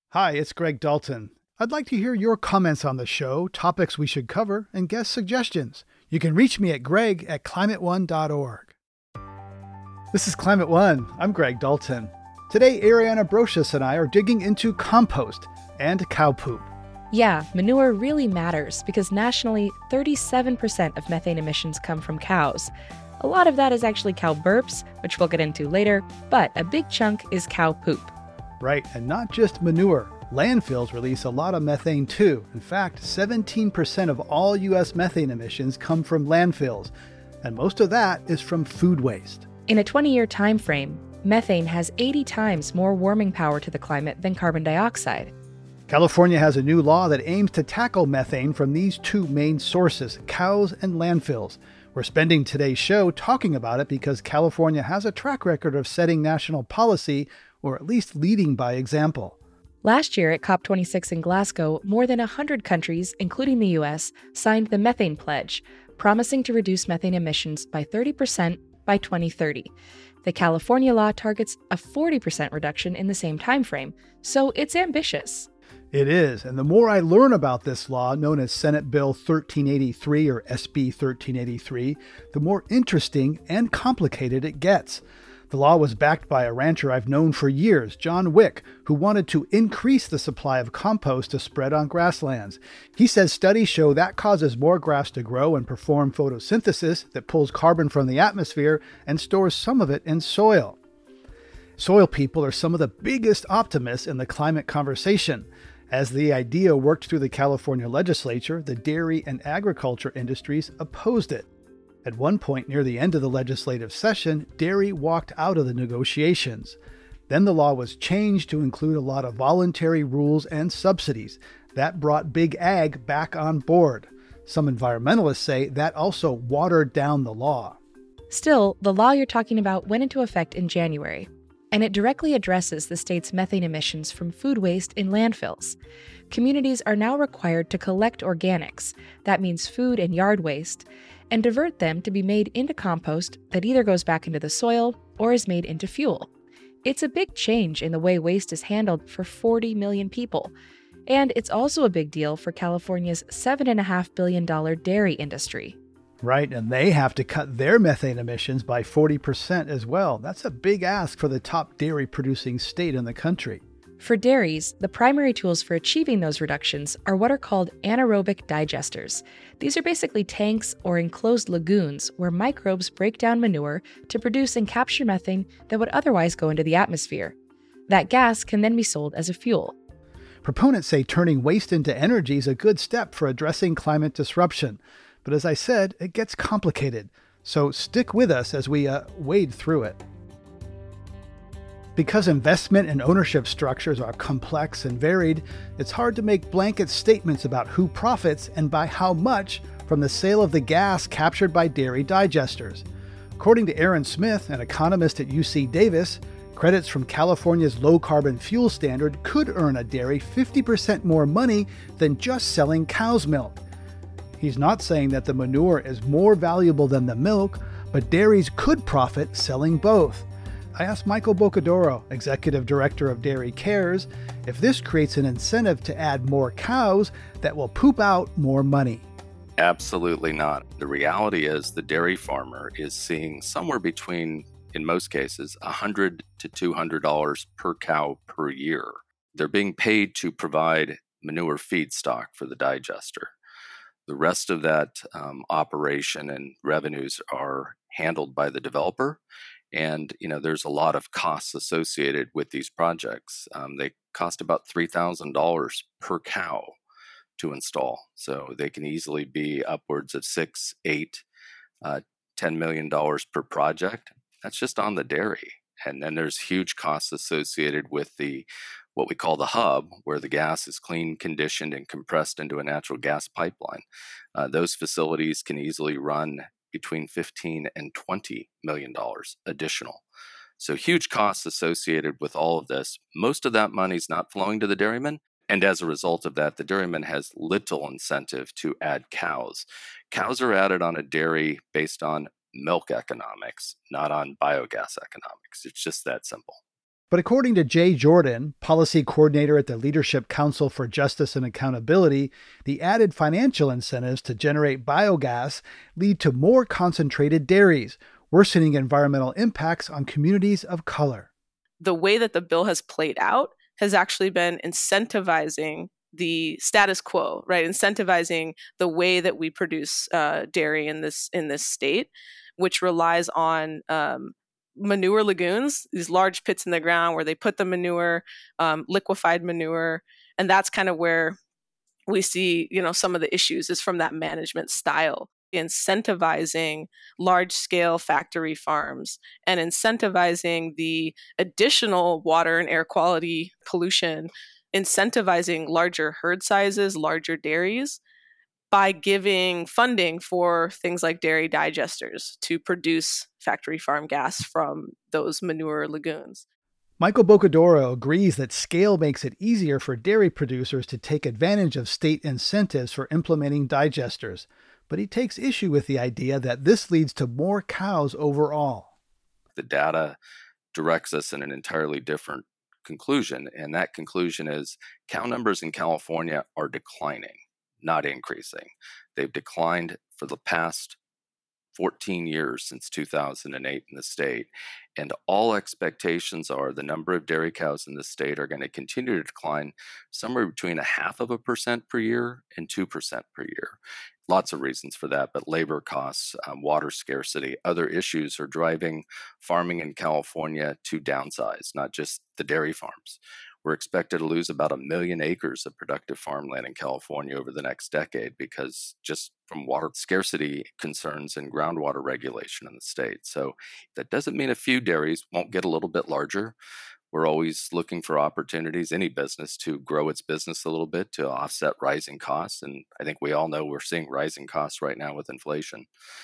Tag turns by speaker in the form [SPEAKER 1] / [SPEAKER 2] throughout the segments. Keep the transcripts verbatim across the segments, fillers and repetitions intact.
[SPEAKER 1] Hi, it's Greg Dalton. I'd like to hear your comments on the show, topics we should cover, and guest suggestions. You can reach me at greg at climate one dot org. This is Climate One. I'm Greg Dalton. Today, Ariana Brocious and I are digging into compost and cow poop.
[SPEAKER 2] Yeah, manure really matters because nationally, thirty-seven percent of methane emissions come from cows. A lot of that is actually cow burps, which we'll get into later, but a big chunk is cow poop.
[SPEAKER 1] Right, and not just manure. Landfills release a lot of methane too. In fact, seventeen percent of all U S methane emissions come from landfills, and most of that is from food waste.
[SPEAKER 2] In a twenty-year time frame, methane has eighty times more warming power to the climate than carbon dioxide.
[SPEAKER 1] California has a new law that aims to tackle methane from these two main sources, cows and landfills. We're spending today's show talking about it because California has a track record of setting national policy, or at least leading by example.
[SPEAKER 2] Last year at COP twenty-six in Glasgow, more than one hundred countries, including the U S, signed the Methane Pledge, promising to reduce methane emissions by thirty percent by twenty thirty. The California law targets a forty percent reduction in the same time frame, so it's ambitious.
[SPEAKER 1] It is, and the more I learn about this law, known as Senate Bill thirteen eighty-three or S B thirteen eighty-three, the more interesting and complicated it gets. The law was backed by a rancher I've known for years, John Wick, who wanted to increase the supply of compost to spread on grasslands. He says studies show that causes more grass to grow and perform photosynthesis that pulls carbon from the atmosphere and stores some of it in soil. Soil people are some of the biggest optimists in the climate conversation. As the idea worked through the California legislature, the dairy and agriculture industries opposed it. At one point near the end of the legislative session, dairy walked out of the negotiations. Then the law was changed to include a lot of voluntary rules and subsidies. That brought Big Ag back on board. Some environmentalists say that also watered down the law.
[SPEAKER 2] Still, the law you're talking about went into effect in January, and it directly addresses the state's methane emissions from food waste in landfills. Communities are now required to collect organics, that means food and yard waste, and divert them to be made into compost that either goes back into the soil or is made into fuel. It's a big change in the way waste is handled for forty million people. And it's also a big deal for California's seven point five billion dollars dairy industry.
[SPEAKER 1] Right, and they have to cut their methane emissions by forty percent as well. That's a big ask for the top dairy-producing state in the country.
[SPEAKER 2] For dairies, the primary tools for achieving those reductions are what are called anaerobic digesters. These are basically tanks or enclosed lagoons where microbes break down manure to produce and capture methane that would otherwise go into the atmosphere. That gas can then be sold as a fuel.
[SPEAKER 1] Proponents say turning waste into energy is a good step for addressing climate disruption. But as I said, it gets complicated. So stick with us as we uh, wade through it. Because investment and ownership structures are complex and varied, it's hard to make blanket statements about who profits and by how much from the sale of the gas captured by dairy digesters. According to Aaron Smith, an economist at U C Davis, credits from California's low-carbon fuel standard could earn a dairy fifty percent more money than just selling cow's milk. He's not saying that the manure is more valuable than the milk, but dairies could profit selling both. I asked Michael Bocadoro, Executive Director of Dairy Cares, if this creates an incentive to add more cows that will poop out more money.
[SPEAKER 3] Absolutely not. The reality is the dairy farmer is seeing somewhere between, in most cases, one hundred to two hundred dollars per cow per year. They're being paid to provide manure feedstock for the digester. The rest of that um, operation and revenues are handled by the developer. And, you know, there's a lot of costs associated with these projects. Um, they cost about three thousand dollars per cow to install. So they can easily be upwards of six, eight, uh, ten million dollars per project. That's just on the dairy. And then there's huge costs associated with the what we call the hub, where the gas is clean, conditioned, and compressed into a natural gas pipeline. Uh, those facilities can easily run between fifteen and twenty million dollars additional. So huge costs associated with all of this. Most of that money is not flowing to the dairyman. And as a result of that, the dairyman has little incentive to add cows. Cows are added on a dairy based on milk economics, not on biogas economics. It's just that simple.
[SPEAKER 1] But according to Jay Jordan, policy coordinator at the Leadership Council for Justice and Accountability, the added financial incentives to generate biogas lead to more concentrated dairies, worsening environmental impacts on communities of color.
[SPEAKER 4] The way that the bill has played out has actually been incentivizing the status quo, right? Incentivizing the way that we produce uh, dairy in this in this state, which relies on um, manure lagoons, these large pits in the ground where they put the manure, um, liquefied manure, and that's kind of where we see, you know, some of the issues is from that management style, incentivizing large-scale factory farms and incentivizing the additional water and air quality pollution, incentivizing larger herd sizes, larger dairies, by giving funding for things like dairy digesters to produce factory farm gas from those manure lagoons.
[SPEAKER 1] Michael Bocadoro agrees that scale makes it easier for dairy producers to take advantage of state incentives for implementing digesters, but he takes issue with the idea that this leads to more cows overall.
[SPEAKER 3] The data directs us in an entirely different conclusion, and that conclusion is cow numbers in California are declining, not increasing. They've declined for the past fourteen years since two thousand eight in the state, and all expectations are the number of dairy cows in the state are going to continue to decline somewhere between a half of a percent per year and two percent per year. Lots of reasons for that, but labor costs, um, water scarcity, other issues are driving farming in California to downsize, not just the dairy farms. We're expected to lose about a million acres of productive farmland in California over the next decade because just from water scarcity concerns and groundwater regulation in the state. So that doesn't mean a few dairies won't get a little bit larger. We're always looking for opportunities, any business, to grow its business a little bit to offset rising costs. And I think we all know we're seeing rising costs right now with inflation.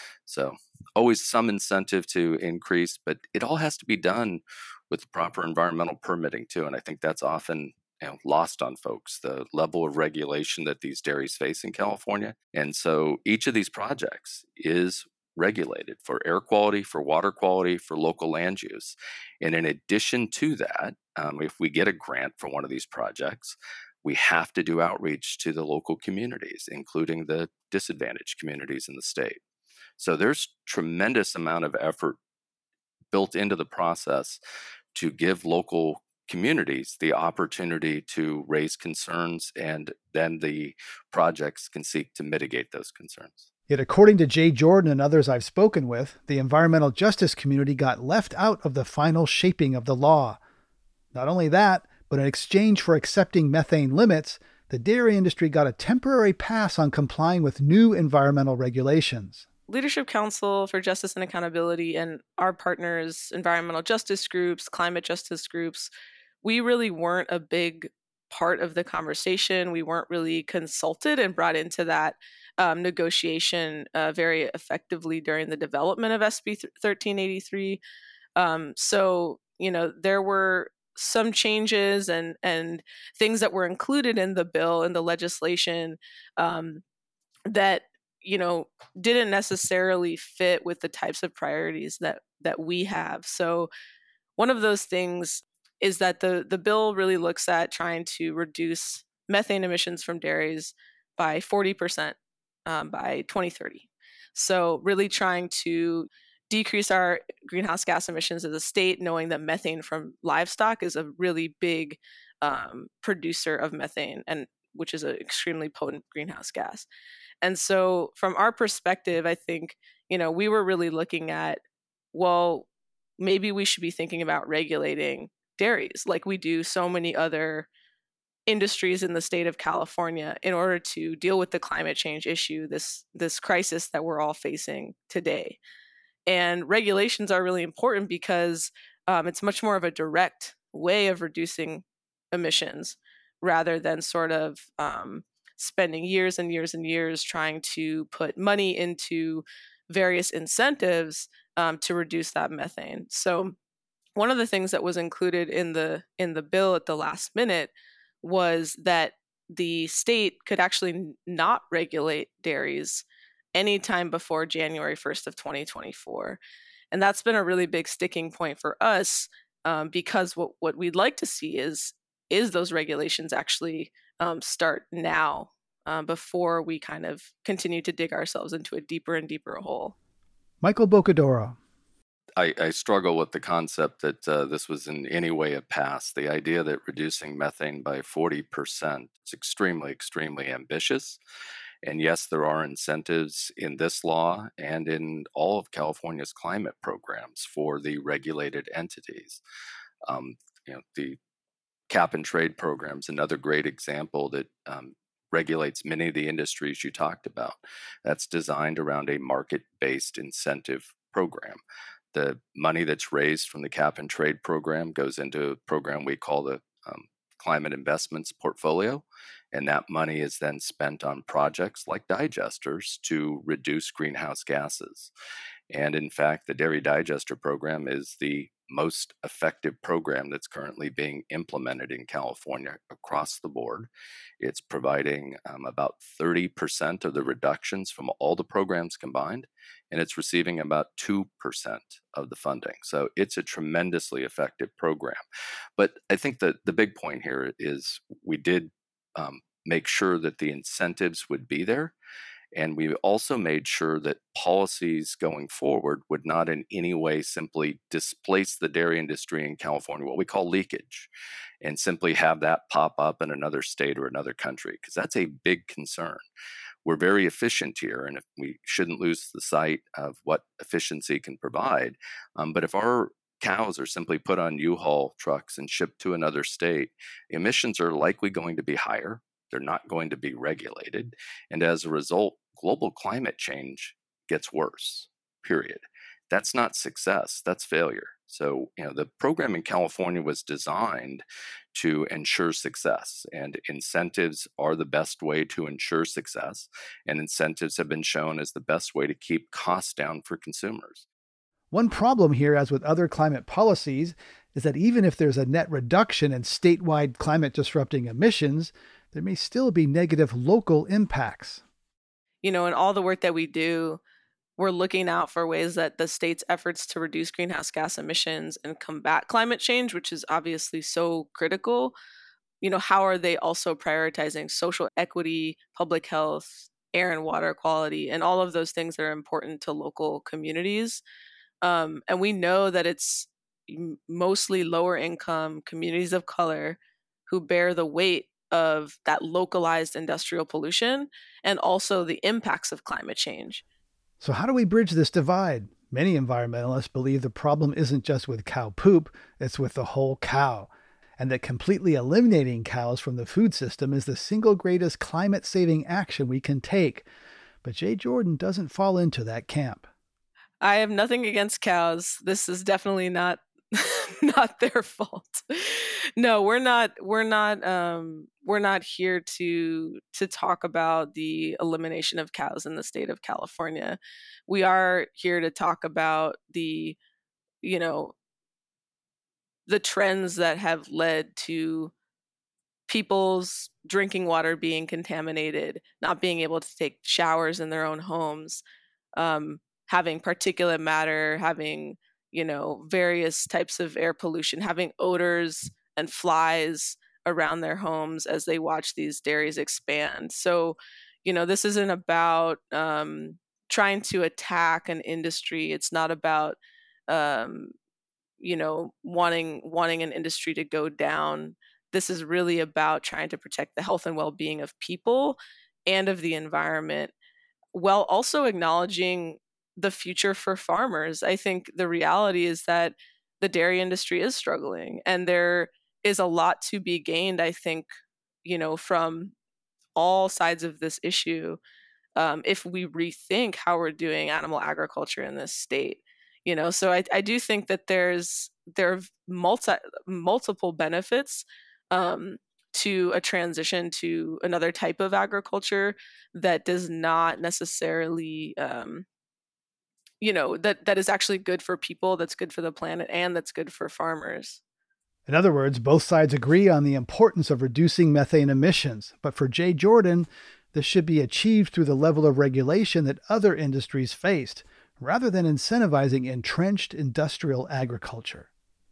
[SPEAKER 3] So always some incentive to increase, but it all has to be done with proper environmental permitting too. And I think that's often you know, lost on folks, the level of regulation that these dairies face in California. And so each of these projects is regulated for air quality, for water quality, for local land use. And in addition to that, um, if we get a grant for one of these projects, we have to do outreach to the local communities, including the disadvantaged communities in the state. So there's tremendous amount of effort built into the process to give local communities the opportunity to raise concerns, and then the projects can seek to mitigate those concerns.
[SPEAKER 1] Yet according to Jay Jordan and others I've spoken with, the environmental justice community got left out of the final shaping of the law. Not only that, but in exchange for accepting methane limits, the dairy industry got a temporary pass on complying with new environmental regulations.
[SPEAKER 4] Leadership Council for Justice and Accountability and our partners, environmental justice groups, climate justice groups, we really weren't a big part of the conversation. We weren't really consulted and brought into that um, negotiation uh, very effectively during the development of S B thirteen eighty-three. Um, so, you know, there were some changes and, and things that were included in the bill and the legislation um, that you know, didn't necessarily fit with the types of priorities that that we have. So one of those things is that the the bill really looks at trying to reduce methane emissions from dairies by forty percent um, by twenty thirty. So really trying to decrease our greenhouse gas emissions as a state, knowing that methane from livestock is a really big um, producer of methane, and which is an extremely potent greenhouse gas. And so from our perspective, I think, you know, we were really looking at, well, maybe we should be thinking about regulating dairies like we do so many other industries in the state of California in order to deal with the climate change issue, this this crisis that we're all facing today. And regulations are really important because um, it's much more of a direct way of reducing emissions rather than sort of um, spending years and years and years trying to put money into various incentives um, to reduce that methane. So one of the things that was included in the in the bill at the last minute was that the state could actually not regulate dairies anytime before January first of twenty twenty-four. And that's been a really big sticking point for us um, because what, what we'd like to see is is those regulations actually um, start now um, before we kind of continue to dig ourselves into a deeper and deeper hole.
[SPEAKER 1] Michael Bocadoro.
[SPEAKER 3] I, I struggle with the concept that uh, this was in any way a pass. The idea that reducing methane by forty percent is extremely, extremely ambitious. And yes, there are incentives in this law and in all of California's climate programs for the regulated entities. Um, you know, the cap and trade program is another great example that um, regulates many of the industries you talked about. That's designed around a market-based incentive program. The money that's raised from the cap and trade program goes into a program we call the um, Climate Investments Portfolio, and that money is then spent on projects like digesters to reduce greenhouse gases. And in fact, the Dairy Digester program is the most effective program that's currently being implemented in California across the board. It's providing um, about thirty percent of the reductions from all the programs combined, and it's receiving about two percent of the funding. So it's a tremendously effective program. But I think that the big point here is we did um, make sure that the incentives would be there. And we also made sure that policies going forward would not in any way simply displace the dairy industry in California, what we call leakage, and simply have that pop up in another state or another country, because that's a big concern. We're very efficient here, and if we shouldn't lose the sight of what efficiency can provide. Um, but if our cows are simply put on U-Haul trucks and shipped to another state, emissions are likely going to be higher. They're not going to be regulated. And as a result, global climate change gets worse, period. That's not success, that's failure. So, you know, the program in California was designed to ensure success, and incentives are the best way to ensure success. And incentives have been shown as the best way to keep costs down for consumers.
[SPEAKER 1] One problem here, as with other climate policies, is that even if there's a net reduction in statewide climate disrupting emissions, there may still be negative local impacts.
[SPEAKER 4] You know, in all the work that we do, we're looking out for ways that the state's efforts to reduce greenhouse gas emissions and combat climate change, which is obviously so critical, you know, how are they also prioritizing social equity, public health, air and water quality, and all of those things that are important to local communities. Um, and we know that it's mostly lower income communities of color who bear the weight of that localized industrial pollution and also the impacts of climate change.
[SPEAKER 1] So how do we bridge this divide? Many environmentalists believe the problem isn't just with cow poop, it's with the whole cow, and that completely eliminating cows from the food system is the single greatest climate-saving action we can take. But Jay Jordan doesn't fall into that camp.
[SPEAKER 4] I have nothing against cows. This is definitely not not their fault. No, we're not we're not um we're not here to to talk about the elimination of cows in the state of California. We are here to talk about the, you know, the trends that have led to people's drinking water being contaminated, not being able to take showers in their own homes, um, having particulate matter, having, you know, various types of air pollution, having odors and flies around their homes as they watch these dairies expand. So, you know, this isn't about um, trying to attack an industry. It's not about, um, you know, wanting wanting an industry to go down. This is really about trying to protect the health and well-being of people and of the environment, while also acknowledging the future for farmers. I think the reality is that the dairy industry is struggling, and there is a lot to be gained, I think, you know, from all sides of this issue, um, if we rethink how we're doing animal agriculture in this state. You know, so I, I do think that there's there are multi, multiple benefits um, to a transition to another type of agriculture that does not necessarily um, you know, that that is actually good for people, that's good for the planet, and that's good for farmers.
[SPEAKER 1] In other words, both sides agree on the importance of reducing methane emissions. But for Jay Jordan, this should be achieved through the level of regulation that other industries faced, rather than incentivizing entrenched industrial agriculture.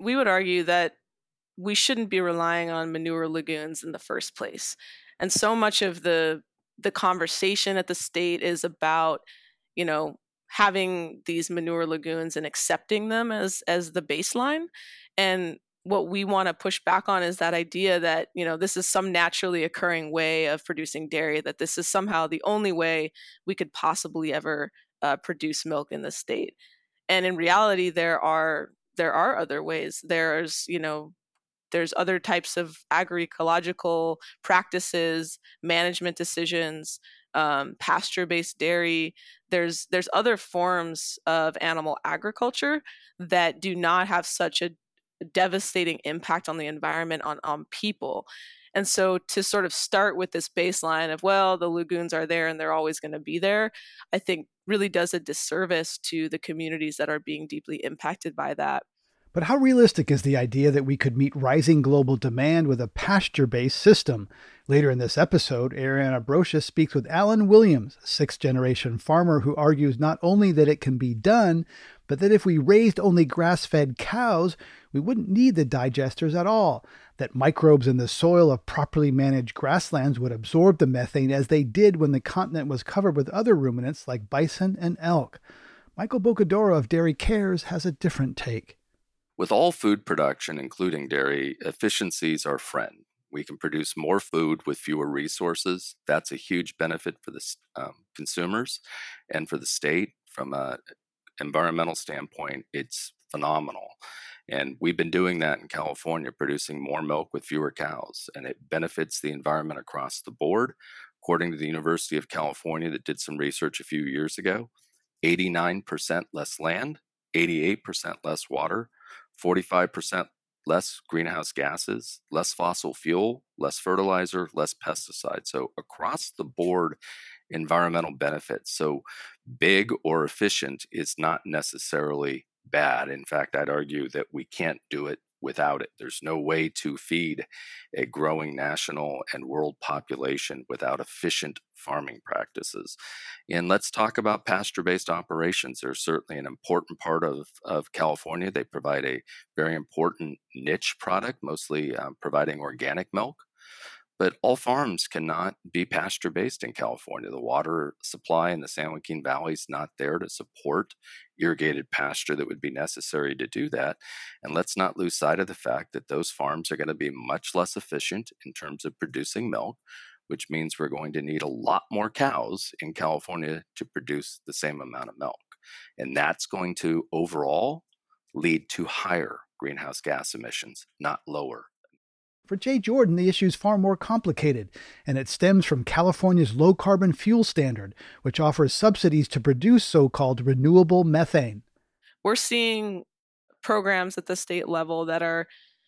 [SPEAKER 4] we would argue that we shouldn't be relying on manure lagoons in the first place. And so much of the the conversation at the state is about, you know, having these manure lagoons and accepting them as as the baseline. And what we want to push back on is that idea that, you know, this is some naturally occurring way of producing dairy, that this is somehow the only way we could possibly ever uh, produce milk in the state. And in reality, there are there are other ways. There's, you know, there's other types of agroecological practices, management decisions, um, pasture-based dairy. There's there's other forms of animal agriculture that do not have such a devastating impact on the environment, on on people. And so to sort of start with this baseline of, well, the lagoons are there and they're always going to be there, I think really does a disservice to the communities that are being deeply impacted by that.
[SPEAKER 1] But how realistic is the idea that we could meet rising global demand with a pasture-based system? Later in this episode, Ariana Brocious speaks with Alan Williams, a sixth-generation farmer who argues not only that it can be done, but that if we raised only grass-fed cows, we wouldn't need the digesters at all, that microbes in the soil of properly managed grasslands would absorb the methane as they did when the continent was covered with other ruminants like bison and elk. Michael Bocadoro of Dairy Cares has a different take.
[SPEAKER 3] With all food production, including dairy, efficiency is our friend. We can produce more food with fewer resources. That's a huge benefit for the um, consumers and for the state. From an environmental standpoint, it's phenomenal. And we've been doing that in California, producing more milk with fewer cows, and it benefits the environment across the board. According to the University of California, that did some research a few years ago, eighty-nine percent less land, eighty-eight percent less water, forty-five percent less greenhouse gases, less fossil fuel, less fertilizer, less pesticides. So across the board, environmental benefits. So big or efficient is not necessarily bad. In fact, I'd argue that we can't do it without it. There's no way to feed a growing national and world population without efficient farming practices. And let's talk about pasture-based operations. They're certainly an important part of, of California. They provide a very important niche product, mostly um, providing organic milk. But all farms cannot be pasture-based in California. The water supply in the San Joaquin Valley is not there to support irrigated pasture that would be necessary to do that. And let's not lose sight of the fact that those farms are going to be much less efficient in terms of producing milk, which means we're going to need a lot more cows in California to produce the same amount of milk. And that's going to overall lead to higher greenhouse gas emissions, not lower.
[SPEAKER 1] For Jay Jordan, the issue is far more complicated, and it stems from California's low-carbon fuel standard, which offers subsidies to produce so-called renewable methane.
[SPEAKER 4] We're seeing programs at the state level that are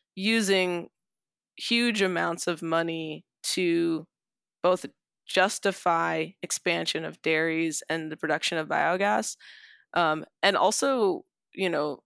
[SPEAKER 4] using huge amounts of money to both justify expansion of dairies and the production of biogas, um, and also, you know,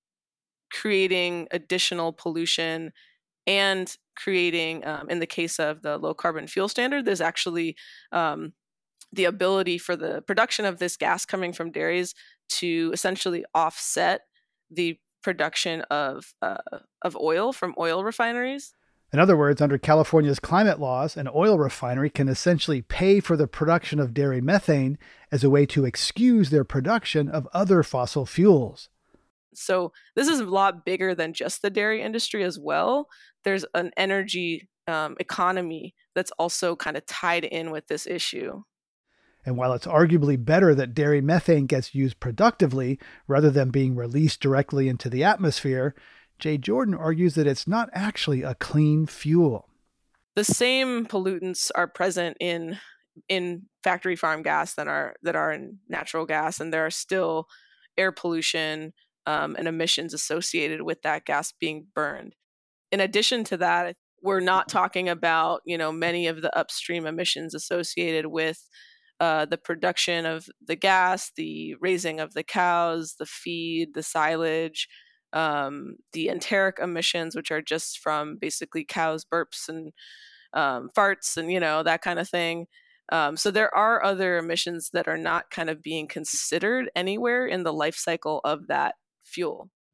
[SPEAKER 4] creating additional pollution and creating, um, in the case of the low carbon fuel standard, there's actually um, the ability for the production of this gas coming from dairies to essentially offset the production of uh, of oil from oil refineries.
[SPEAKER 1] In other words, under California's climate laws, an oil refinery can essentially pay for the production of dairy methane as a way to excuse their production of other fossil fuels.
[SPEAKER 4] So this is a lot bigger than just the dairy industry as well. There's an energy um, economy that's also kind of tied in with this issue.
[SPEAKER 1] And while it's arguably better that dairy methane gets used productively rather than being released directly into the atmosphere, Jay Jordan argues that it's not actually a clean fuel.
[SPEAKER 4] The same pollutants are present in in factory farm gas that are that are in natural gas, and there are still air pollution Um, and emissions associated with that gas being burned. In addition to that, we're not talking about, you know, many of the upstream emissions associated with uh, the production of the gas, the raising of the cows, the feed, the silage, um, the enteric emissions, which are just from basically cows' burps and um, farts and, you know, that kind of thing. Um, so there are other emissions that are not kind of being considered anywhere in the life cycle of that fuel.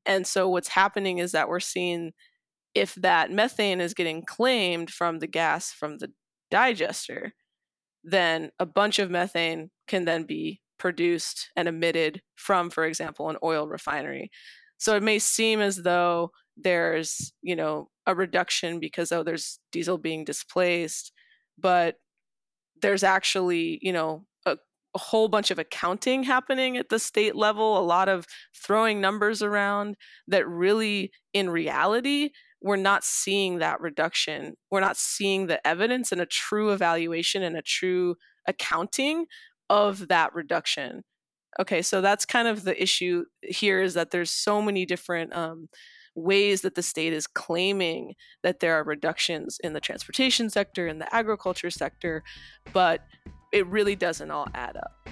[SPEAKER 4] And so what's happening is that we're seeing if that methane is getting claimed from the gas from the digester, then a bunch of methane can then be produced and emitted from, for example, an oil refinery. So it may seem as though there's, you know, a reduction because, oh, there's diesel being displaced, but there's actually, you know, a, a whole bunch of accounting happening at the state level, a lot of throwing numbers around that really, in reality, we're not seeing that reduction. We're not seeing the evidence and a true evaluation and a true accounting of that reduction. Okay, so that's kind of the issue here, is that there's so many different um, ways that the state is claiming that there are reductions in the transportation sector, in the agriculture sector, but it really doesn't all add up.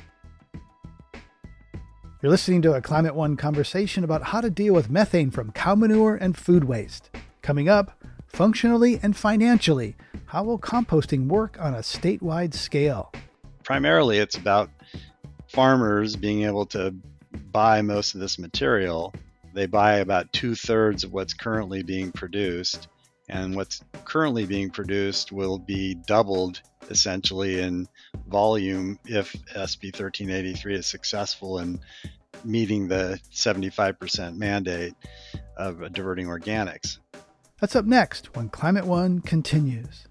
[SPEAKER 1] You're listening to a Climate One conversation about how to deal with methane from cow manure and food waste. Coming up, functionally and financially, how will composting work on a statewide scale?
[SPEAKER 5] Primarily, it's about farmers being able to buy most of this material. They buy about two-thirds of what's currently being produced, and what's currently being produced will be doubled essentially in volume if S B thirteen eighty-three is successful in meeting the seventy-five percent mandate of diverting organics.
[SPEAKER 1] That's up next when Climate One continues.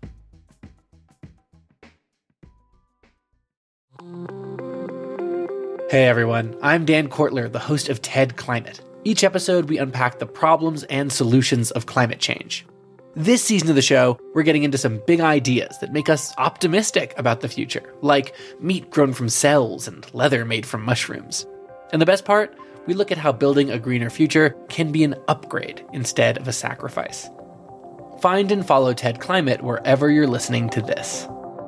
[SPEAKER 6] Hey everyone, I'm Dan Kortler, the host of TED Climate. Each episode, we unpack the problems and solutions of climate change. This season of the show, we're getting into some big ideas that make us optimistic about the future, like meat grown from cells and leather made from mushrooms. And the best part, we look at how building a greener future can be an upgrade instead of a sacrifice. Find and follow TED Climate wherever you're listening to this.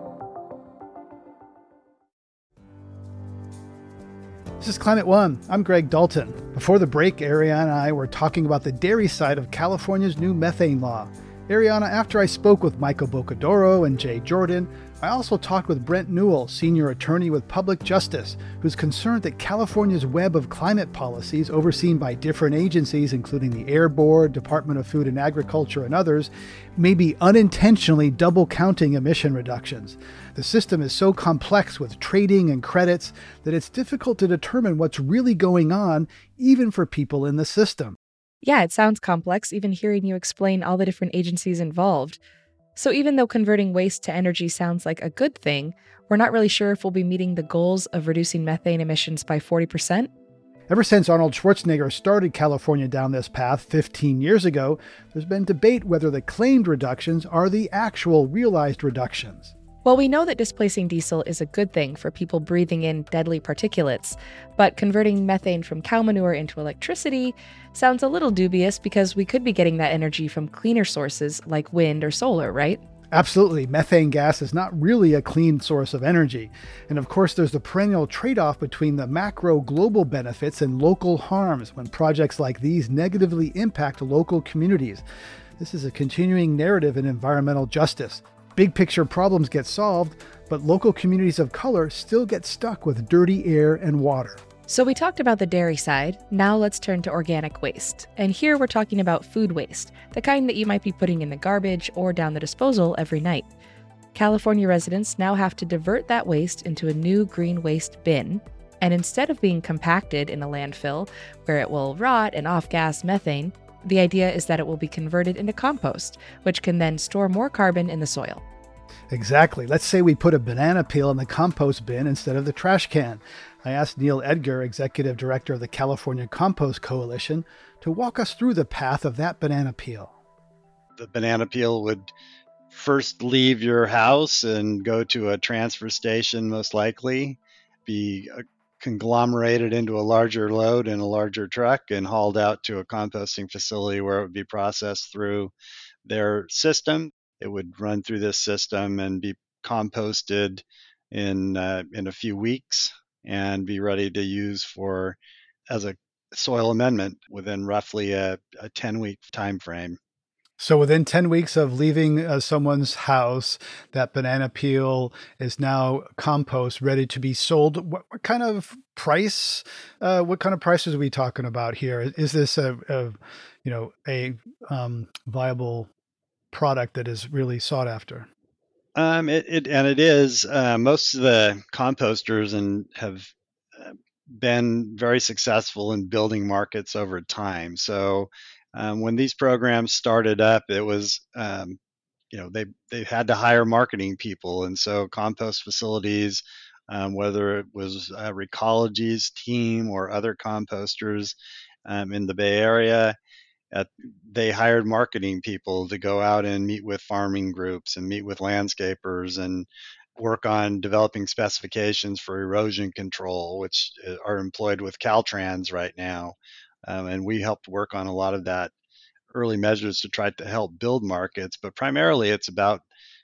[SPEAKER 1] This is Climate One. I'm Greg Dalton. Before the break, Ariana and I were talking about the dairy side of California's new methane law. Ariana, after I spoke with Michael Bocadoro and Jay Jordan, I also talked with Brent Newell, senior attorney with Public Justice, who's concerned that California's web of climate policies, overseen by different agencies, including the Air Board, Department of Food and Agriculture, and others, may be unintentionally double counting emission reductions. The system is so complex with trading and credits that it's difficult to determine what's really going on, even for people in the system.
[SPEAKER 2] Yeah, it sounds complex, even hearing you explain all the different agencies involved. So even though converting waste to energy sounds like a good thing, we're not really sure if we'll be meeting the goals of reducing methane emissions by forty percent.
[SPEAKER 1] Ever since Arnold Schwarzenegger started California down this path fifteen years ago, there's been debate whether the claimed reductions are the actual realized reductions.
[SPEAKER 2] Well, we know that displacing diesel is a good thing for people breathing in deadly particulates, but converting methane from cow manure into electricity sounds a little dubious because we could be getting that energy from cleaner sources like wind or solar, right?
[SPEAKER 1] Absolutely. Methane gas is not really a clean source of energy. And of course, there's the perennial trade-off between the macro global benefits and local harms when projects like these negatively impact local communities. This is a continuing narrative in environmental justice. Big picture problems get solved, but local communities of color still get stuck with dirty air and water.
[SPEAKER 2] So we talked about the dairy side. Now let's turn to organic waste. And here we're talking about food waste, the kind that you might be putting in the garbage or down the disposal every night. California residents now have to divert that waste into a new green waste bin. And instead of being compacted in a landfill where it will rot and off-gas methane, the idea is that it will be converted into compost, which can then store more carbon in the soil.
[SPEAKER 1] Exactly. Let's say we put a banana peel in the compost bin instead of the trash can. I asked Neil Edgar, executive director of the California Compost Coalition, to walk us through the path of that banana peel.
[SPEAKER 5] The banana peel would first leave your house and go to a transfer station, most likely, be conglomerated into a larger load in a larger truck and hauled out to a composting facility where it would be processed through their system. It would run through this system and be composted in uh, in a few weeks and be ready to use for as a soil amendment within roughly a, a ten-week time frame.
[SPEAKER 1] So within ten weeks of leaving uh, someone's house, that banana peel is now compost ready to be sold. What, what kind of price, uh, what kind of prices are we talking about here? Is this a, a you know, a um, viable product that is really sought after?
[SPEAKER 5] Um, it, it and it is. Uh, most of the composters and have been very successful in building markets over time. So um, when these programs started up, it was um, you know they they had to hire marketing people, and so compost facilities, um, whether it was uh, Recology's team or other composters um, in the Bay Area, uh, they hired marketing people to go out and meet with farming groups and meet with landscapers and work on developing specifications for erosion control, which are employed with Caltrans right now. Um, and we helped work on a lot of that early measures to try to help build markets. But primarily, it's about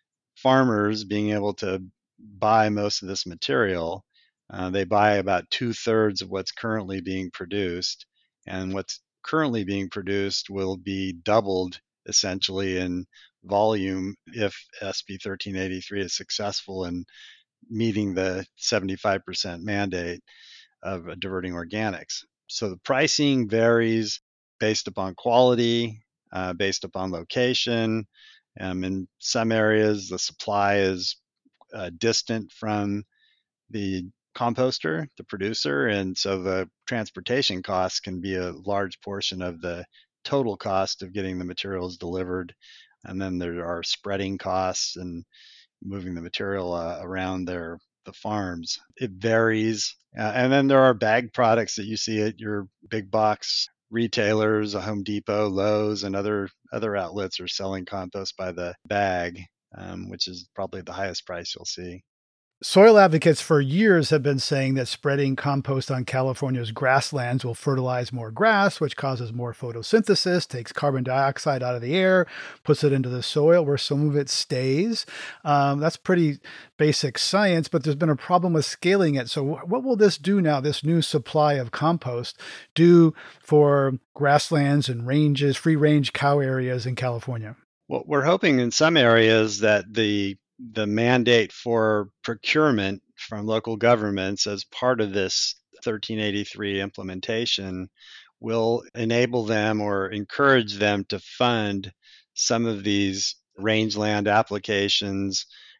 [SPEAKER 5] farmers being able to buy most of this material. Uh, they buy about two thirds of what's currently being produced, and what's currently being produced will be doubled essentially in volume if S B thirteen eighty-three is successful in meeting the seventy-five percent mandate of diverting organics. So the pricing varies based upon quality, uh, based upon location. Um, in some areas, the supply is uh, distant from the composter, the producer, and so the transportation costs can be a large portion of the total cost of getting the materials delivered. And then there are spreading costs and moving the material uh, around their the farms. It varies. Uh, and then there are bag products that you see at your big box retailers, a Home Depot, Lowe's, and other other outlets are selling compost by the bag, um, which is probably the highest price you'll see.
[SPEAKER 1] Soil advocates for years have been saying that spreading compost on California's grasslands will fertilize more grass, which causes more photosynthesis, takes carbon dioxide out of the air, puts it into the soil where some of it stays. Um, that's pretty basic science, but there's been a problem with scaling it. So what will this do now, this new supply of compost, do for grasslands and ranges, free-range cow areas in California?
[SPEAKER 5] Well, we're hoping in some areas that the the mandate for procurement from local governments as part of this thirteen eighty-three implementation will enable them or encourage them to fund some of these rangeland applications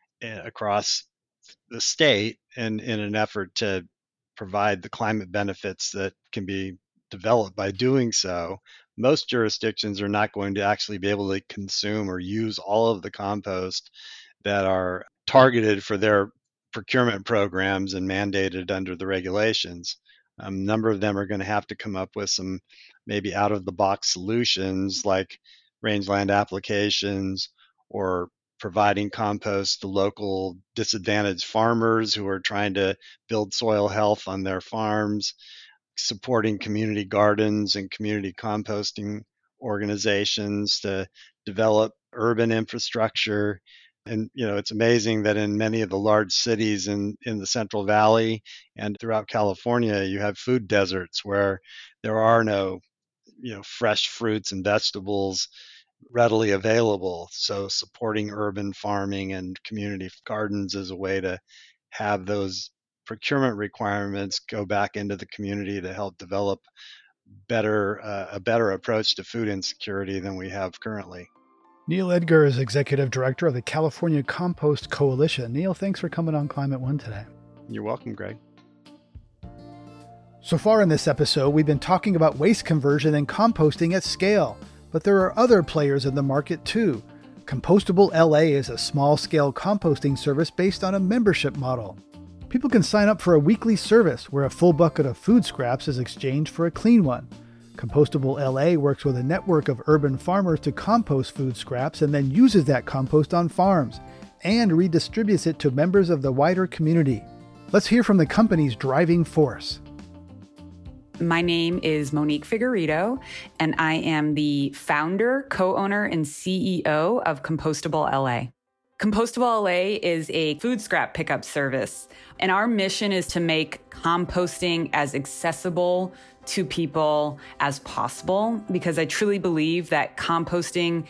[SPEAKER 5] across the state in, in an effort to provide the climate benefits that can be developed by doing so. Most jurisdictions are not going to actually be able to consume or use all of the compost that are targeted for their procurement programs and mandated under the regulations. Um, a number of them are going to have to come up with some maybe out-of-the-box solutions like rangeland applications or providing compost to local disadvantaged farmers who are trying to build soil health on their farms, supporting community gardens and community composting organizations to develop urban infrastructure. And, you know, it's amazing that in many of the large cities in, in the Central Valley and throughout California, you have food deserts where there are no, you know, fresh fruits and vegetables readily available. So supporting urban farming and community gardens is a way to have those procurement requirements go back into the community to help develop better uh, a better approach to food insecurity than we have currently.
[SPEAKER 1] Neil Edgar is Executive Director of the California Compost Coalition. Neil, thanks for coming on Climate One today.
[SPEAKER 5] You're welcome, Greg.
[SPEAKER 1] So far in this episode, we've been talking about waste conversion and composting at scale, but there are other players in the market too. Compostable L A is a small-scale composting service based on a membership model. People can sign up for a weekly service where a full bucket of food scraps is exchanged for a clean one. Compostable L A works with a network of urban farmers to compost food scraps and then uses that compost on farms and redistributes it to members of the wider community. Let's hear from the company's driving force.
[SPEAKER 7] My name is Monique Figueredo, and I am the founder, co-owner, and C E O of Compostable L A. Compostable L A is a food scrap pickup service, and our mission is to make composting as accessible to people as possible, because I truly believe that composting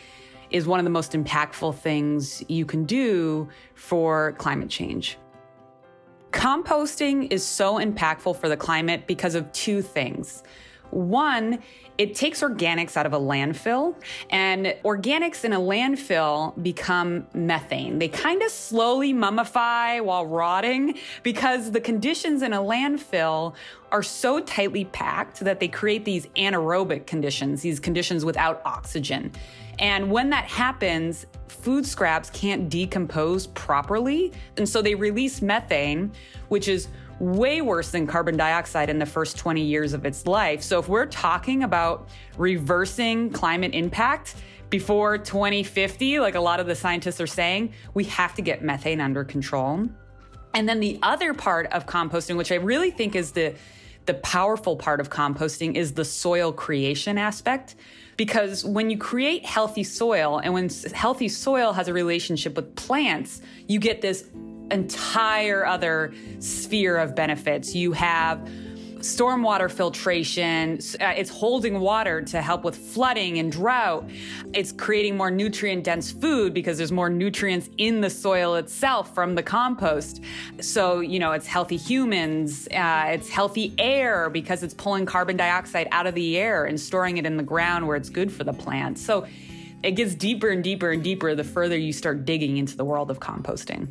[SPEAKER 7] is one of the most impactful things you can do for climate change. Composting is so impactful for the climate because of two things. One, it takes organics out of a landfill, and organics in a landfill become methane. They kind of slowly mummify while rotting because the conditions in a landfill are so tightly packed that they create these anaerobic conditions, these conditions without oxygen. And when that happens, food scraps can't decompose properly, and so they release methane, which is way worse than carbon dioxide in the first twenty years of its life. So if we're talking about reversing climate impact before twenty fifty, like a lot of the scientists are saying, we have to get methane under control. And then the other part of composting, which I really think is the, the powerful part of composting, is the soil creation aspect. Because when you create healthy soil, and when healthy soil has a relationship with plants, you get this entire other sphere of benefits. You have stormwater filtration. It's holding water to help with flooding and drought. It's creating more nutrient-dense food because there's more nutrients in the soil itself from the compost. So, you know, it's healthy humans. Uh, it's healthy air because it's pulling carbon dioxide out of the air and storing it in the ground where it's good for the plants. So it gets deeper and deeper and deeper the further you start digging into the world of composting.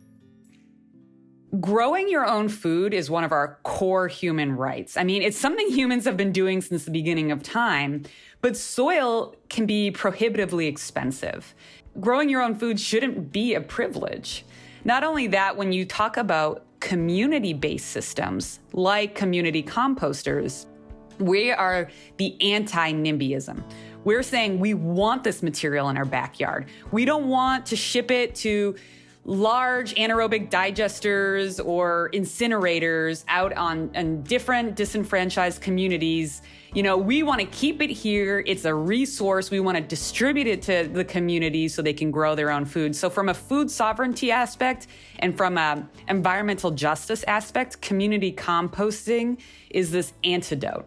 [SPEAKER 7] Growing your own food is one of our core human rights. I mean, it's something humans have been doing since the beginning of time, but soil can be prohibitively expensive. Growing your own food shouldn't be a privilege. Not only that, when you talk about community-based systems like community composters, we are the anti-NIMBYism. We're saying we want this material in our backyard. We don't want to ship it to large anaerobic digesters or incinerators out on, on different disenfranchised communities. You know, we want to keep it here. It's a resource. We want to distribute it to the community so they can grow their own food. So from a food sovereignty aspect and from an environmental justice aspect, community composting is this antidote.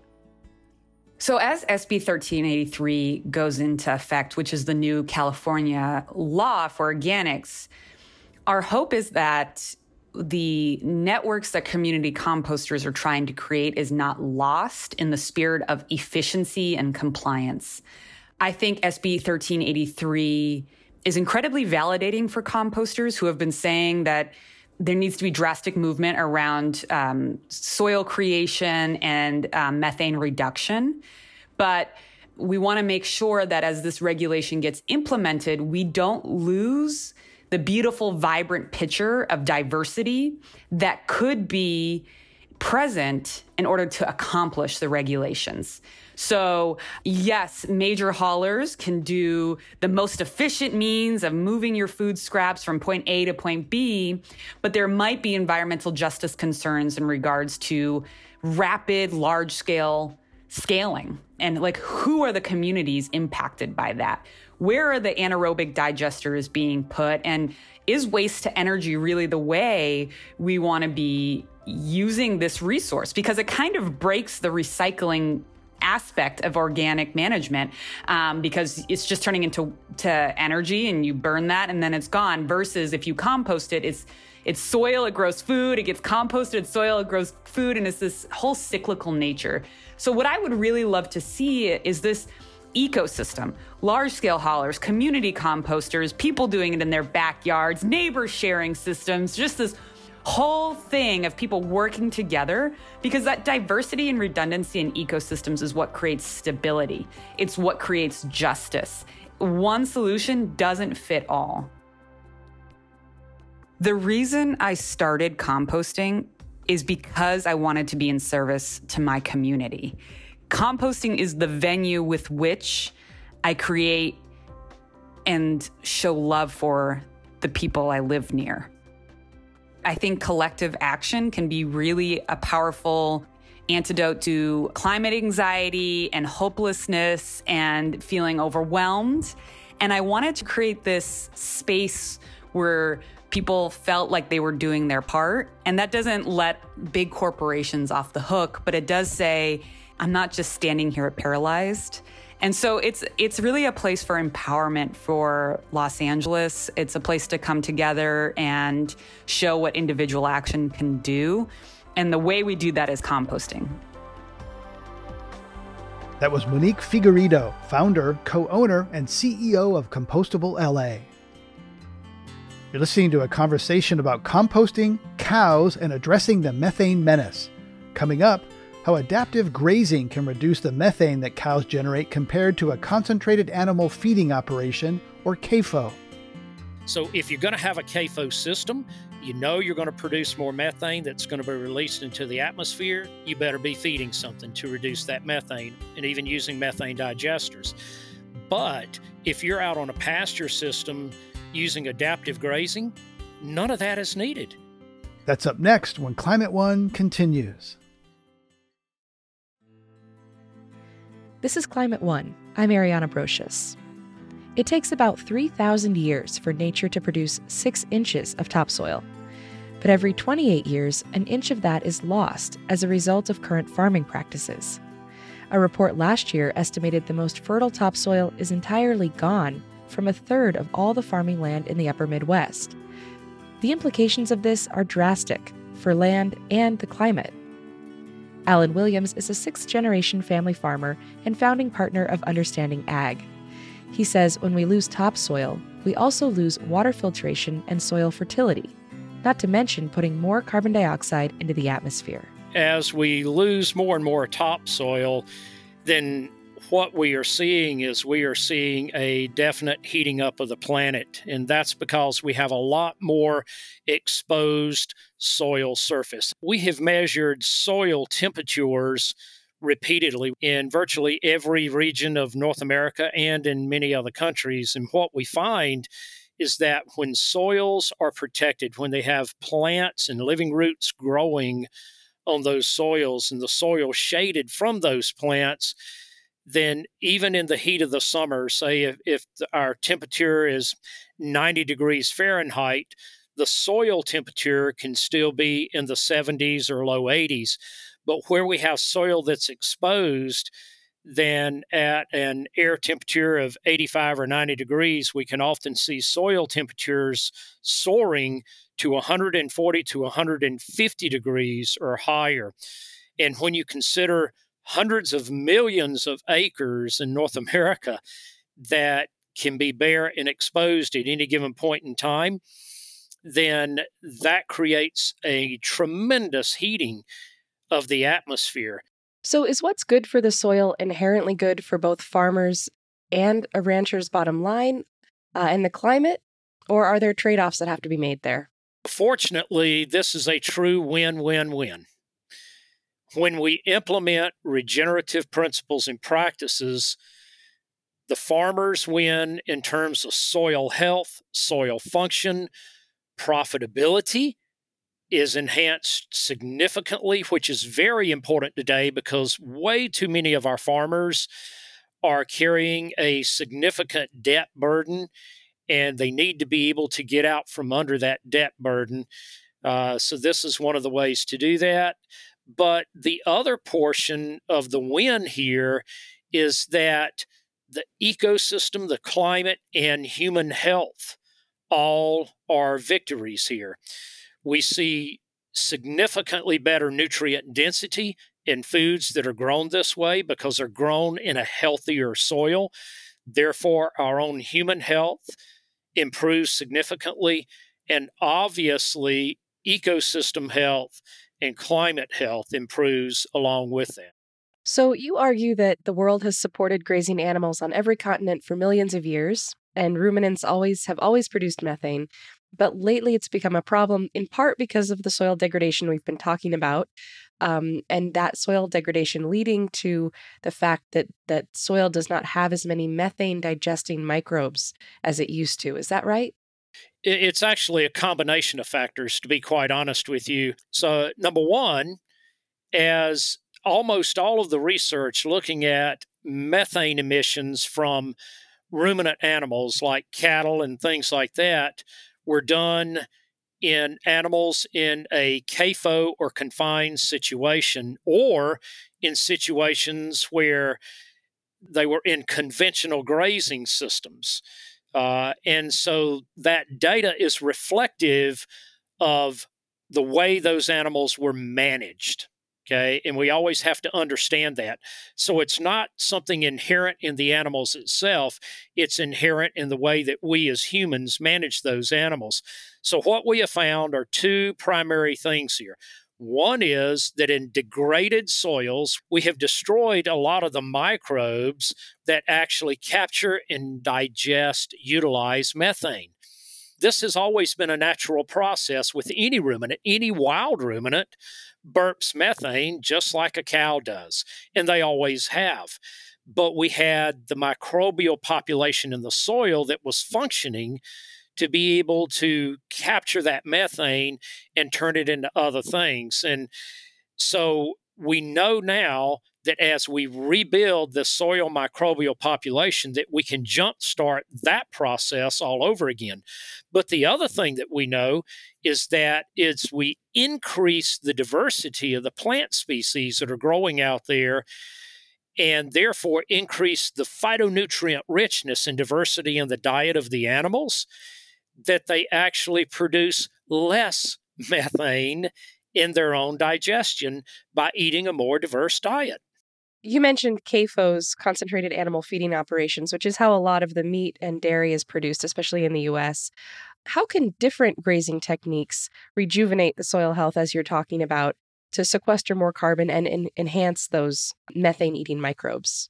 [SPEAKER 7] So as S B thirteen eighty-three goes into effect, which is the new California law for organics, our hope is that the networks that community composters are trying to create is not lost in the spirit of efficiency and compliance. I think S B thirteen eighty-three is incredibly validating for composters who have been saying that there needs to be drastic movement around um, soil creation and um, methane reduction. But we want to make sure that as this regulation gets implemented, we don't lose the beautiful, vibrant picture of diversity that could be present in order to accomplish the regulations. So yes, major haulers can do the most efficient means of moving your food scraps from point A to point B, but there might be environmental justice concerns in regards to rapid, large-scale scaling. And like, who are the communities impacted by that? Where are the anaerobic digesters being put? And is waste to energy really the way we want to be using this resource? Because it kind of breaks the recycling aspect of organic management, um, because it's just turning into to energy and you burn that and then it's gone, versus if you compost it, it's it's soil, it grows food, it gets composted, it's soil, it grows food, and it's this whole cyclical nature. So what I would really love to see is this ecosystem, large-scale haulers, community composters, people doing it in their backyards, neighbor sharing systems, just this whole thing of people working together, because that diversity and redundancy in ecosystems is what creates stability. It's what creates justice. One solution doesn't fit all. The reason I started composting is because I wanted to be in service to my community. Composting is the venue with which I create and show love for the people I live near. I think collective action can be really a powerful antidote to climate anxiety and hopelessness and feeling overwhelmed. And I wanted to create this space where people felt like they were doing their part. And that doesn't let big corporations off the hook, but it does say, I'm not just standing here paralyzed. And so it's it's really a place for empowerment for Los Angeles. It's a place to come together and show what individual action can do. And the way we do that is composting.
[SPEAKER 1] That was Monique Figueredo, founder, co-owner, and C E O of Compostable L A. You're listening to a conversation about composting, cows, and addressing the methane menace. Coming up, how adaptive grazing can reduce the methane that cows generate compared to a concentrated animal feeding operation, or C A F O.
[SPEAKER 8] So if you're going to have a C A F O system, you know you're going to produce more methane that's going to be released into the atmosphere. You better be feeding something to reduce that methane, and even using methane digesters. But if you're out on a pasture system using adaptive grazing, none of that is needed.
[SPEAKER 1] That's up next when Climate One continues.
[SPEAKER 2] This is Climate One. I'm Ariana Brocious. It takes about three thousand years for nature to produce six inches of topsoil. But every twenty-eight years, an inch of that is lost as a result of current farming practices. A report last year estimated the most fertile topsoil is entirely gone from a third of all the farming land in the upper Midwest. The implications of this are drastic for land and the climate. Alan Williams is a sixth-generation family farmer and founding partner of Understanding Ag. He says when we lose topsoil, we also lose water filtration and soil fertility, not to mention putting more carbon dioxide into the atmosphere.
[SPEAKER 8] As we lose more and more topsoil, then what we are seeing is we are seeing a definite heating up of the planet. And that's because we have a lot more exposed soil surface. We have measured soil temperatures repeatedly in virtually every region of North America and in many other countries. And what we find is that when soils are protected, when they have plants and living roots growing on those soils and the soil shaded from those plants, then even in the heat of the summer, say if, if our temperature is ninety degrees Fahrenheit, the soil temperature can still be in the seventies or low eighties. But where we have soil that's exposed, then at an air temperature of eighty-five or ninety degrees, we can often see soil temperatures soaring to one hundred forty to one hundred fifty degrees or higher. And when you consider hundreds of millions of acres in North America that can be bare and exposed at any given point in time, then that creates a tremendous heating of the atmosphere.
[SPEAKER 2] So is what's good for the soil inherently good for both farmers and a rancher's bottom line uh, and the climate? Or are there trade-offs that have to be made there?
[SPEAKER 8] Fortunately, this is a true win-win-win. When we implement regenerative principles and practices, the farmers win in terms of soil health, soil function, profitability is enhanced significantly, which is very important today because way too many of our farmers are carrying a significant debt burden, and they need to be able to get out from under that debt burden. Uh, so this is one of the ways to do that. But the other portion of the win here is that the ecosystem, the climate, and human health all are victories here. We see significantly better nutrient density in foods that are grown this way because they're grown in a healthier soil. Therefore, our own human health improves significantly, and obviously, ecosystem health and climate health improves along with that.
[SPEAKER 2] So you argue that the world has supported grazing animals on every continent for millions of years, and ruminants always have always produced methane. But lately it's become a problem in part because of the soil degradation we've been talking about, um, and that soil degradation leading to the fact that, that soil does not have as many methane-digesting microbes as it used to. Is that right?
[SPEAKER 8] It's actually a combination of factors, to be quite honest with you. So, number one, as almost all of the research looking at methane emissions from ruminant animals like cattle and things like that were done in animals in a C A F O or confined situation, or in situations where they were in conventional grazing systems. Uh, and so that data is reflective of the way those animals were managed. Okay. And we always have to understand that. So it's not something inherent in the animals itself. It's inherent in the way that we as humans manage those animals. So what we have found are two primary things here. One is that in degraded soils, we have destroyed a lot of the microbes that actually capture and digest, utilize methane. This has always been a natural process with any ruminant. Any wild ruminant burps methane just like a cow does, and they always have. But we had the microbial population in the soil that was functioning to be able to capture that methane and turn it into other things. And so we know now that as we rebuild the soil microbial population, that we can jumpstart that process all over again. But the other thing that we know is that as we increase the diversity of the plant species that are growing out there, and therefore increase the phytonutrient richness and diversity in the diet of the animals, that they actually produce less methane in their own digestion by eating a more diverse diet.
[SPEAKER 2] You mentioned C A F O's, concentrated animal feeding operations, which is how a lot of the meat and dairy is produced, especially in the U S. How can different grazing techniques rejuvenate the soil health, as you're talking about, to sequester more carbon and, and enhance those methane-eating microbes?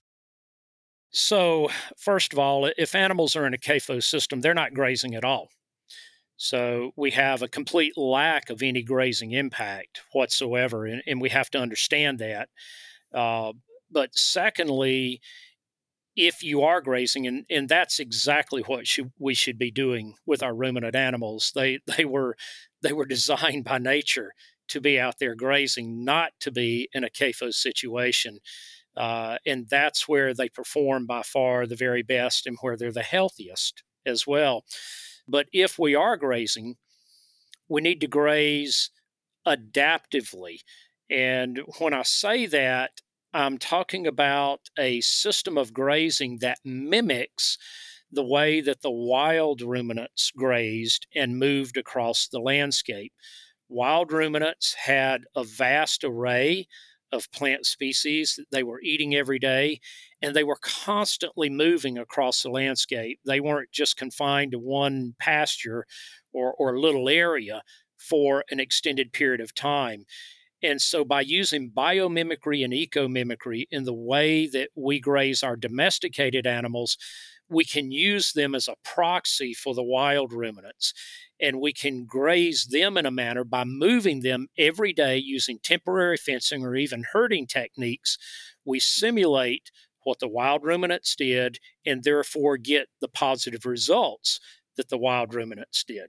[SPEAKER 8] So, first of all, if animals are in a C A F O system, they're not grazing at all. So we have a complete lack of any grazing impact whatsoever, and, and we have to understand that. Uh, but secondly, if you are grazing, and, and that's exactly what should, we should be doing with our ruminant animals. They they were they were designed by nature to be out there grazing, not to be in a C A F O situation. Uh, and that's where they perform by far the very best and where they're the healthiest as well. But if we are grazing, we need to graze adaptively. And when I say that, I'm talking about a system of grazing that mimics the way that the wild ruminants grazed and moved across the landscape. Wild ruminants had a vast array of plant species that they were eating every day, and they were constantly moving across the landscape. They weren't just confined to one pasture or, or little area for an extended period of time. And so by using biomimicry and ecomimicry in the way that we graze our domesticated animals, we can use them as a proxy for the wild ruminants. And we can graze them in a manner by moving them every day using temporary fencing or even herding techniques. We simulate what the wild ruminants did and therefore get the positive results that the wild ruminants did.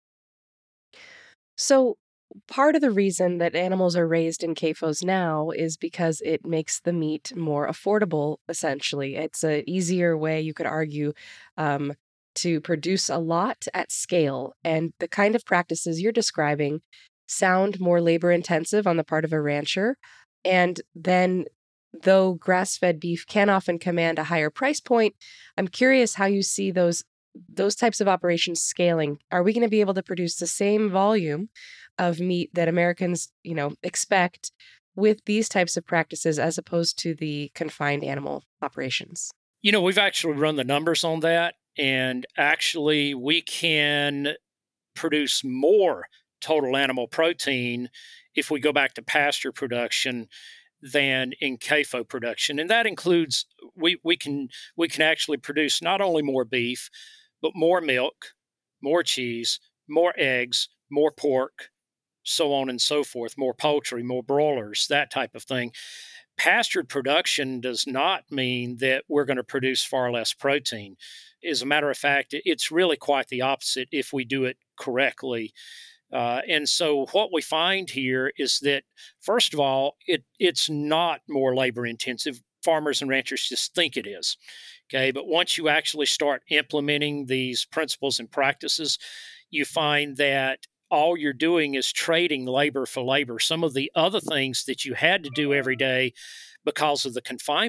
[SPEAKER 2] So part of the reason that animals are raised in C A F Os now is because it makes the meat more affordable, essentially. It's an easier way, you could argue, um, to produce a lot at scale. And the kind of practices you're describing sound more labor intensive on the part of a rancher. And then, though grass-fed beef can often command a higher price point, I'm curious how you see those those types of operations scaling. Are we going to be able to produce the same volume of meat that Americans, you know, expect with these types of practices as opposed to the confined animal operations?
[SPEAKER 8] You know, we've actually run the numbers on that, and actually we can produce more total animal protein if we go back to pasture production than in C A F O production. And that includes we we can we can actually produce not only more beef, but more milk, more cheese, more eggs, more pork, so on and so forth, more poultry, more broilers, that type of thing. Pastured production does not mean that we're going to produce far less protein. As a matter of fact, it's really quite the opposite if we do it correctly. Uh, and so what we find here is that, first of all, it it's not more labor intensive. Farmers and ranchers just think it is. Okay, but once you actually start implementing these principles and practices, you find that all you're doing is trading labor for labor. Some of the other things that you had to do every day because of the confinement,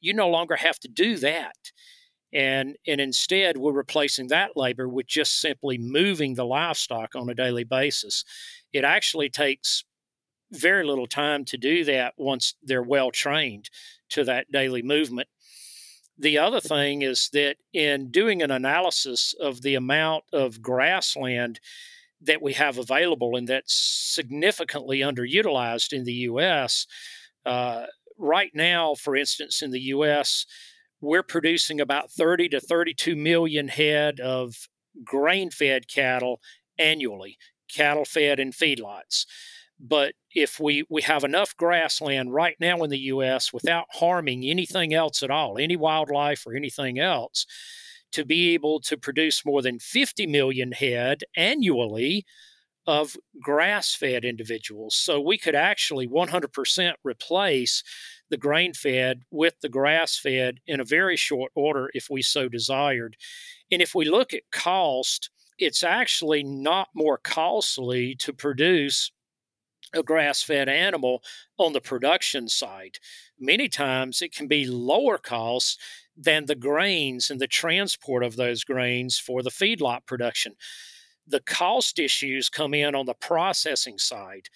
[SPEAKER 8] you no longer have to do that. And, and instead, we're replacing that labor with just simply moving the livestock on a daily basis. It actually takes very little time to do that once they're well trained to that daily movement. The other thing is that in doing an analysis of the amount of grassland that we have available and that's significantly underutilized in the U S, uh, right now, for instance, in the U S, we're producing about thirty to thirty-two million head of grain-fed cattle annually, cattle fed in feedlots. But if we, we have enough grassland right now in the U S without harming anything else at all, any wildlife or anything else, to be able to produce more than fifty million head annually of grass-fed individuals. So we could actually one hundred percent replace the grain-fed with the grass-fed in a very short order if we so desired. And if we look at cost, it's actually not more costly to produce a grass-fed animal on the production side. Many times it can be lower cost than the grains and the transport of those grains for the feedlot production. The cost issues come in on the processing side.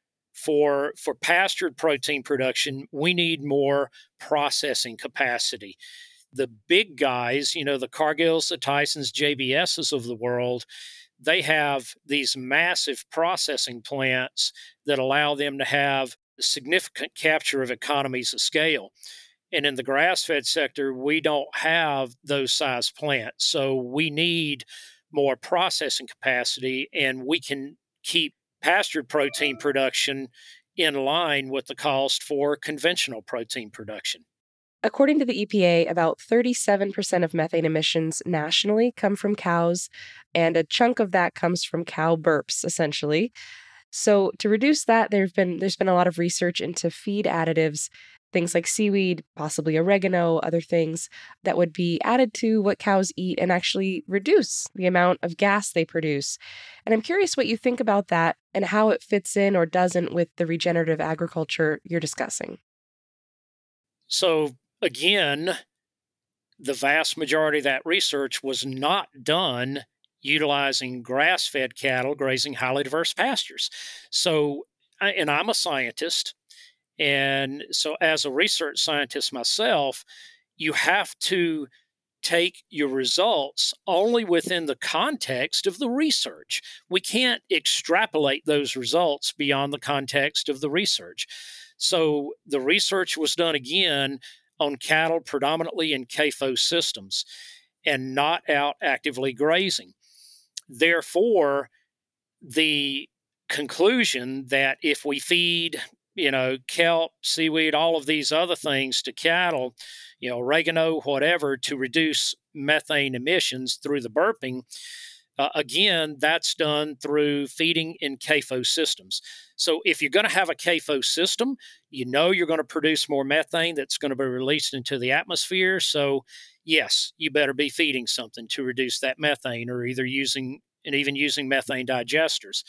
[SPEAKER 8] For, for pastured protein production, we need more processing capacity. The big guys, you know, the Cargills, the Tysons, J B S's of the world, they have these massive processing plants that allow them to have significant capture of economies of scale. And in the grass-fed sector, we don't have those size plants. So we need more processing capacity, and we can keep pastured protein production in line with the cost for conventional protein production.
[SPEAKER 2] According to the E P A, about thirty-seven percent of methane emissions nationally come from cows, and a chunk of that comes from cow burps, essentially. So to reduce that, there's been there's been a lot of research into feed additives, things like seaweed, possibly oregano, other things that would be added to what cows eat and actually reduce the amount of gas they produce. And I'm curious what you think about that and how it fits in or doesn't with the regenerative agriculture you're discussing.
[SPEAKER 8] So again, the vast majority of that research was not done utilizing grass-fed cattle grazing highly diverse pastures. So, and I'm a scientist, and so as a research scientist myself, you have to take your results only within the context of the research. We can't extrapolate those results beyond the context of the research. So the research was done again on cattle predominantly in C A F O systems and not out actively grazing. Therefore, the conclusion that if we feed, you know, kelp, seaweed, all of these other things to cattle, you know, oregano, whatever, to reduce methane emissions through the burping, uh, again, that's done through feeding in C A F O systems. So if you're going to have a C A F O system, you know you're going to produce more methane that's going to be released into the atmosphere. So yes, you better be feeding something to reduce that methane, or either using and even using methane digesters.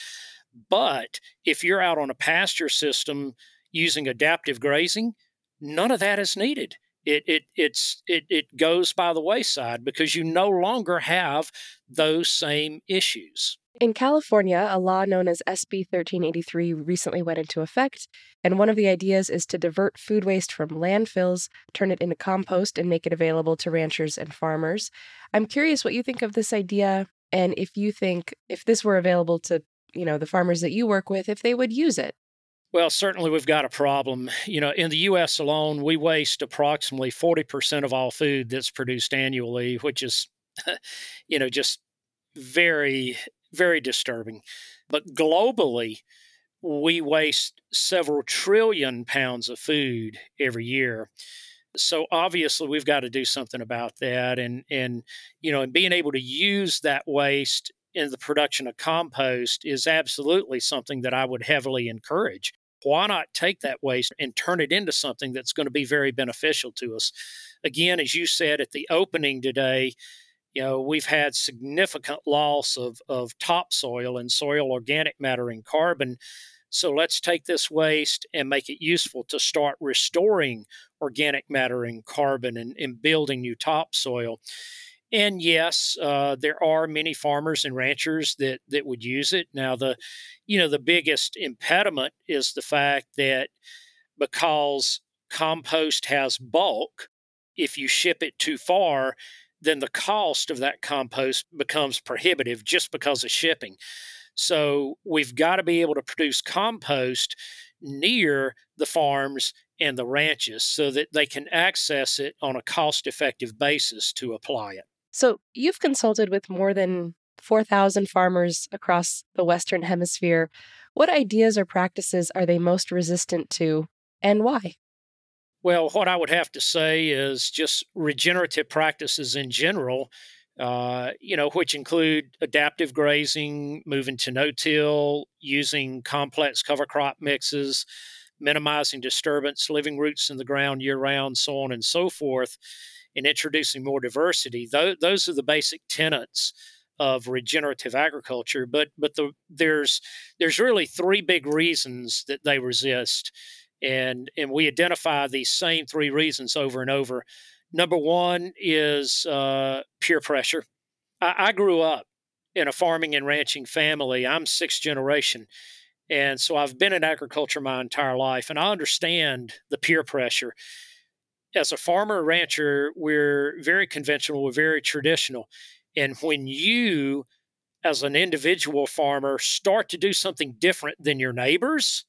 [SPEAKER 8] But if you're out on a pasture system using adaptive grazing, none of that is needed. It it it's it it goes by the wayside because you no longer have those same issues.
[SPEAKER 2] In California, a law known as S B thirteen eighty-three recently went into effect, and one of the ideas is to divert food waste from landfills, turn it into compost, and make it available to ranchers and farmers. I'm curious what you think of this idea, and if you think if this were available to, you know, the farmers that you work with, if they would use it.
[SPEAKER 8] Well, certainly we've got a problem. You know, in the U S alone, we waste approximately forty percent of all food that's produced annually, which is, you know, just very, very disturbing. But globally, we waste several trillion pounds of food every year. So obviously we've got to do something about that. And, and, you know, and being able to use that waste in the production of compost is absolutely something that I would heavily encourage. Why not take that waste and turn it into something that's going to be very beneficial to us? Again, as you said at the opening today, you know, we've had significant loss of, of topsoil and soil organic matter and carbon So let's take this waste and make it useful to start restoring organic matter and carbon and, and building new topsoil. And yes, uh, there are many farmers and ranchers that that would use it. Now, the you know the biggest impediment is the fact that because compost has bulk, if you ship it too far, then the cost of that compost becomes prohibitive just because of shipping. So we've got to be able to produce compost near the farms and the ranches so that they can access it on a cost-effective basis to apply it.
[SPEAKER 2] So you've consulted with more than four thousand farmers across the Western Hemisphere. What ideas or practices are they most resistant to, and why?
[SPEAKER 8] Well, what I would have to say is just regenerative practices in general, uh, you know, which include adaptive grazing, moving to no-till, using complex cover crop mixes, minimizing disturbance, living roots in the ground year-round, so on and so forth, and introducing more diversity. Those, those are the basic tenets of regenerative agriculture. But but the, there's there's really three big reasons that they resist. And, and we identify these same three reasons over and over. Number one is uh, peer pressure. I, I grew up in a farming and ranching family. I'm sixth generation. And so I've been in agriculture my entire life, and I understand the peer pressure. As a farmer or rancher, we're very conventional, we're very traditional. And when you, as an individual farmer, start to do something different than your neighbors,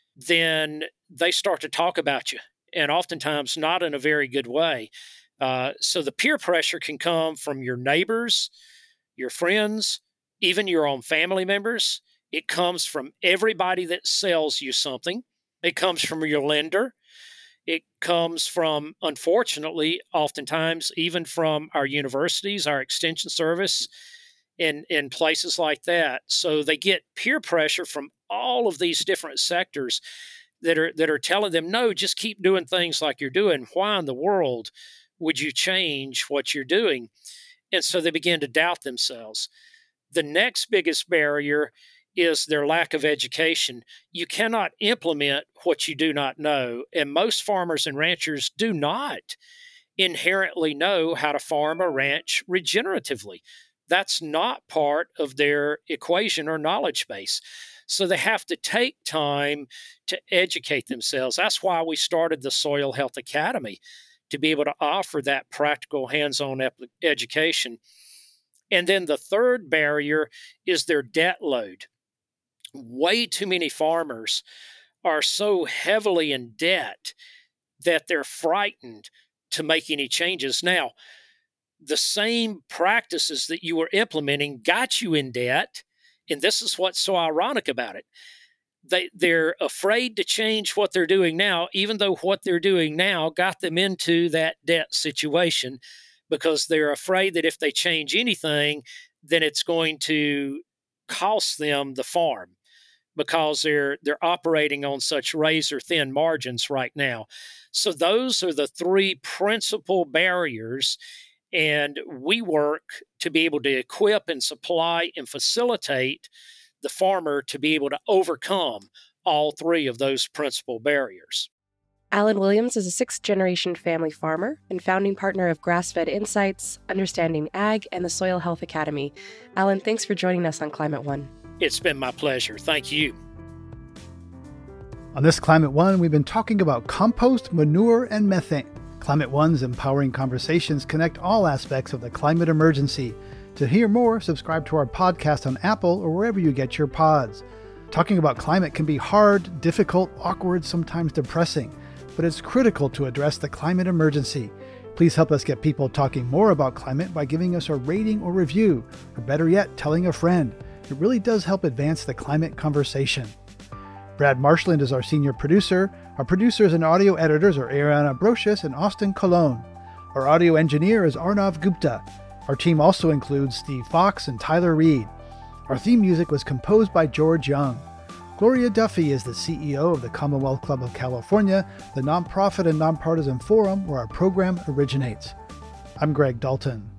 [SPEAKER 8] then they start to talk about you, and oftentimes not in a very good way. Uh, so the peer pressure can come from your neighbors, your friends, even your own family members. It comes from everybody that sells you something. It comes from your lender. It comes from, unfortunately, oftentimes even from our universities, our extension service, in, in places like that. So they get peer pressure from all of these different sectors that are that are telling them, no, just keep doing things like you're doing. Why in the world would you change what you're doing? And so they begin to doubt themselves. The next biggest barrier is their lack of education. You cannot implement what you do not know. And most farmers and ranchers do not inherently know how to farm or ranch regeneratively. That's not part of their equation or knowledge base. So they have to take time to educate themselves. That's why we started the Soil Health Academy, to be able to offer that practical hands-on ep- education. And then the third barrier is their debt load. Way too many farmers are so heavily in debt that they're frightened to make any changes. Now, the same practices that you were implementing got you in debt, and this is what's so ironic about it. They, they're afraid to change what they're doing now, even though what they're doing now got them into that debt situation, because they're afraid that if they change anything, then it's going to cost them the farm, because they're they're operating on such razor-thin margins right now. So those are the three principal barriers. And we work to be able to equip and supply and facilitate the farmer to be able to overcome all three of those principal barriers.
[SPEAKER 2] Alan Williams is a sixth-generation family farmer and founding partner of Grass-Fed Insights, Understanding Ag, and the Soil Health Academy. Alan, thanks for joining us on Climate One.
[SPEAKER 8] It's been my pleasure. Thank you.
[SPEAKER 1] On this Climate One, we've been talking about compost, manure, and methane. Climate One's empowering conversations connect all aspects of the climate emergency. To hear more, subscribe to our podcast on Apple or wherever you get your pods. Talking about climate can be hard, difficult, awkward, sometimes depressing, but it's critical to address the climate emergency. Please help us get people talking more about climate by giving us a rating or review, or better yet, telling a friend. It really does help advance the climate conversation. Brad Marshland is our senior producer. Our producers and audio editors are Ariana Brocious and Austin Colon. Our audio engineer is Arnav Gupta. Our team also includes Steve Fox and Tyler Reed. Our theme music was composed by George Young. Gloria Duffy is the C E O of the Commonwealth Club of California, the nonprofit and nonpartisan forum where our program originates. I'm Greg Dalton.